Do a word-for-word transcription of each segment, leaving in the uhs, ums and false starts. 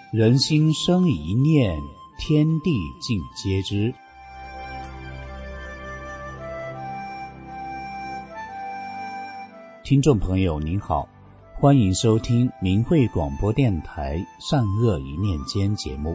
人心生一念，天地尽皆知。听众朋友您好，欢迎收听明慧广播电台善恶一念间节目。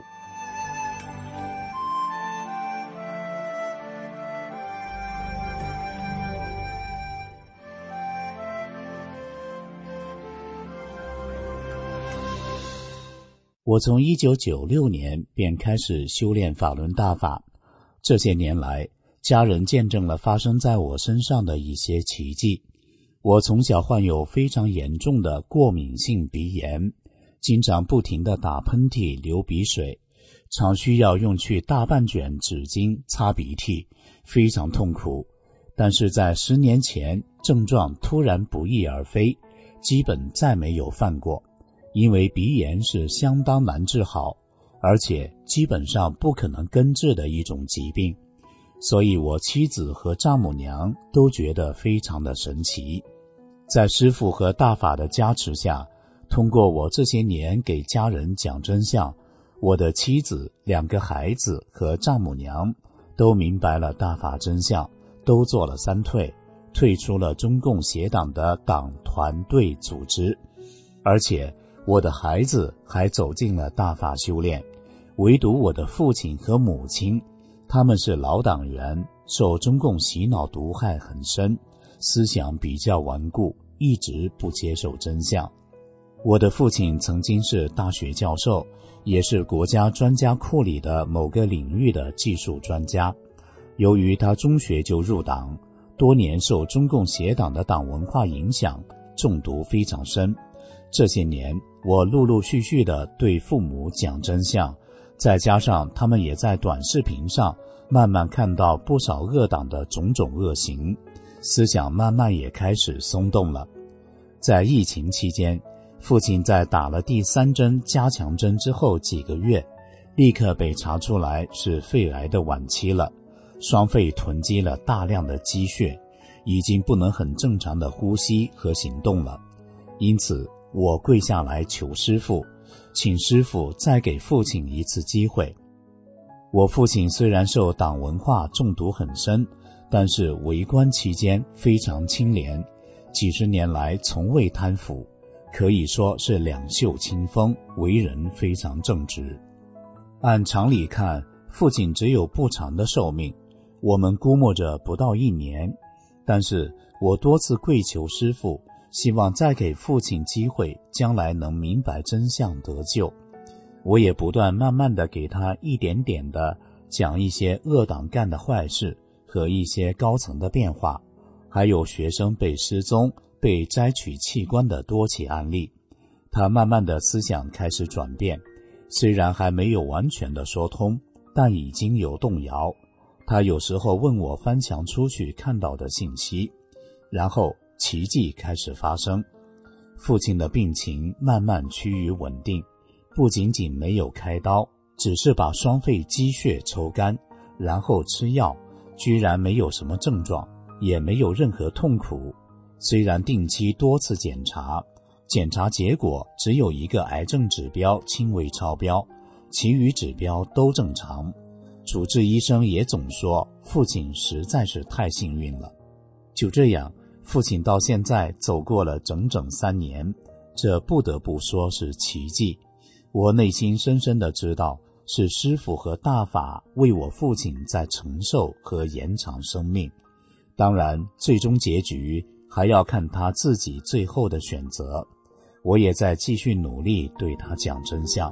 我从一九九六年便开始修炼法轮大法，这些年来，家人见证了发生在我身上的一些奇迹。我从小患有非常严重的过敏性鼻炎，经常不停地打喷嚏、流鼻水，常需要用去大半卷纸巾擦鼻涕，非常痛苦。但是在十年前，症状突然不翼而飞，基本再没有犯过。因为鼻炎是相当难治好，而且基本上不可能根治的一种疾病，所以我妻子和丈母娘都觉得非常的神奇。在师父和大法的加持下，通过我这些年给家人讲真相，我的妻子、两个孩子和丈母娘都明白了大法真相，都做了三退，退出了中共邪党的党团队组织，而且我的孩子还走进了大法修炼，唯独我的父亲和母亲，他们是老党员，受中共洗脑毒害很深，思想比较顽固，一直不接受真相。我的父亲曾经是大学教授，也是国家专家库里的某个领域的技术专家。由于他中学就入党，多年受中共邪党的党文化影响，中毒非常深。这些年我陆陆续续地对父母讲真相，再加上他们也在短视频上慢慢看到不少恶党的种种恶行，思想慢慢也开始松动了。在疫情期间，父亲在打了第三针加强针之后几个月，立刻被查出来是肺癌的晚期了，双肺囤积了大量的积血，已经不能很正常的呼吸和行动了。因此我跪下来求师父，请师父再给父亲一次机会。我父亲虽然受党文化中毒很深，但是为官期间非常清廉，几十年来从未贪腐，可以说是两袖清风，为人非常正直。按常理看，父亲只有不长的寿命，我们估摸着不到一年，但是我多次跪求师父，希望再给父亲机会，将来能明白真相得救。我也不断慢慢地给他一点点地讲一些恶党干的坏事和一些高层的变化，还有学生被失踪、被摘取器官的多起案例。他慢慢的思想开始转变，虽然还没有完全的说通，但已经有动摇。他有时候问我翻墙出去看到的信息，然后奇迹开始发生，父亲的病情慢慢趋于稳定，不仅仅没有开刀，只是把双肺积血抽干，然后吃药，居然没有什么症状，也没有任何痛苦。虽然定期多次检查，检查结果只有一个癌症指标轻微超标，其余指标都正常。主治医生也总说父亲实在是太幸运了。就这样，父亲到现在走过了整整三年，这不得不说是奇迹。我内心深深地知道，是师父和大法为我父亲在承受和延长生命。当然，最终结局还要看他自己最后的选择。我也在继续努力对他讲真相。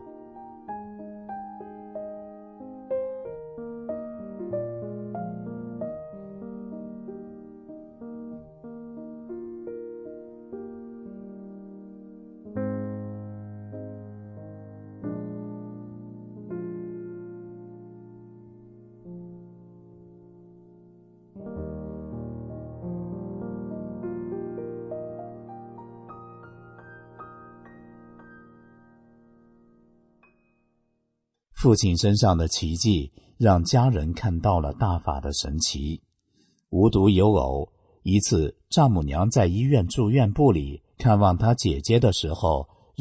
父亲身上的奇迹让家人看到了大法的神奇。无独有偶，一次丈母娘在医院住院部里看望她姐姐的时候，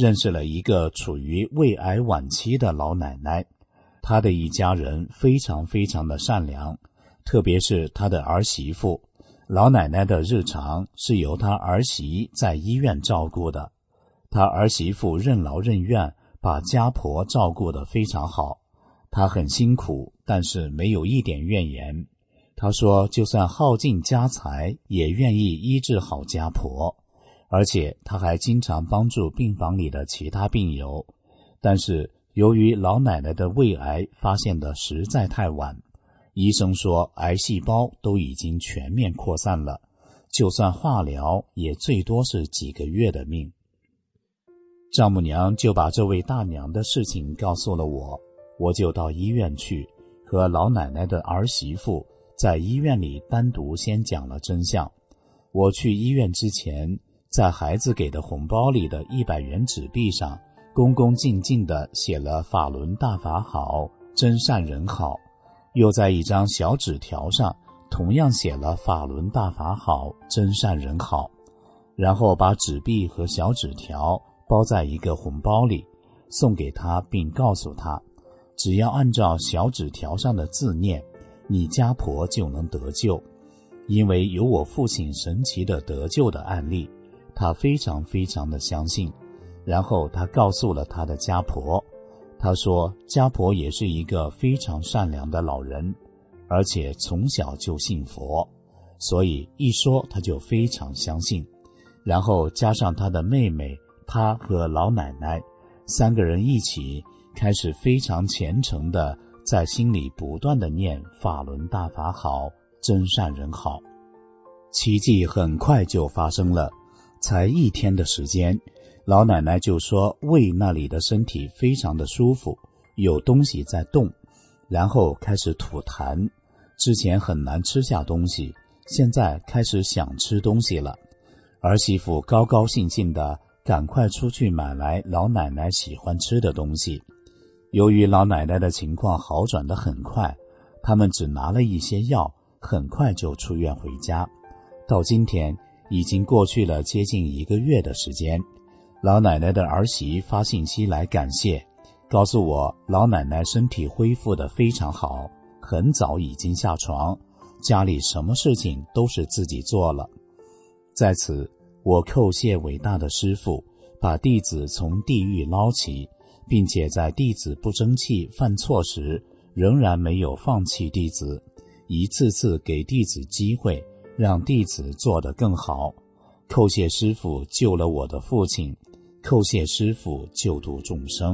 认识了一个处于胃癌晚期的老奶奶。她的一家人非常非常的善良，特别是她的儿媳妇。老奶奶的日常是由她儿媳在医院照顾的，她儿媳妇任劳任怨，把家婆照顾得非常好。她很辛苦，但是没有一点怨言。她说就算耗尽家财也愿意医治好家婆，而且她还经常帮助病房里的其他病友。但是由于老奶奶的胃癌发现的实在太晚，医生说癌细胞都已经全面扩散了，就算化疗也最多是几个月的命。丈母娘就把这位大娘的事情告诉了我，我就到医院去，和老奶奶的儿媳妇在医院里单独先讲了真相。我去医院之前，在孩子给的红包里的一百元纸币上恭恭敬敬地写了法轮大法好，真善人好，又在一张小纸条上同样写了法轮大法好，真善人好，然后把纸币和小纸条包在一个红包里送给他，并告诉他只要按照小纸条上的字念，你家婆就能得救。因为有我父亲神奇的得救的案例，他非常非常的相信。然后他告诉了他的家婆，他说家婆也是一个非常善良的老人，而且从小就信佛，所以一说他就非常相信。然后加上他的妹妹，他和老奶奶三个人一起开始非常虔诚的在心里不断的念法轮大法好，真善人好。奇迹很快就发生了，才一天的时间，老奶奶就说胃那里的身体非常的舒服，有东西在动，然后开始吐痰，之前很难吃下东西，现在开始想吃东西了。儿媳妇高高兴兴的赶快出去买来老奶奶喜欢吃的东西。由于老奶奶的情况好转得很快，他们只拿了一些药，很快就出院回家。到今天已经过去了接近一个月的时间，老奶奶的儿媳发信息来感谢，告诉我老奶奶身体恢复得非常好，很早已经下床，家里什么事情都是自己做了。在此，我叩谢伟大的师父，把弟子从地狱捞起，并且在弟子不争气犯错时，仍然没有放弃弟子，一次次给弟子机会，让弟子做得更好。叩谢师父救了我的父亲，叩谢师父救度众生。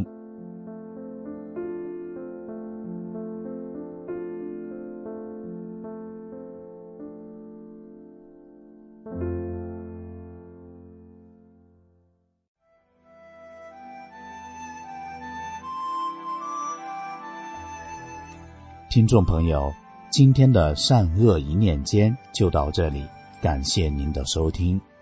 听众朋友，今天的善恶一念间就到这里，感谢您的收听。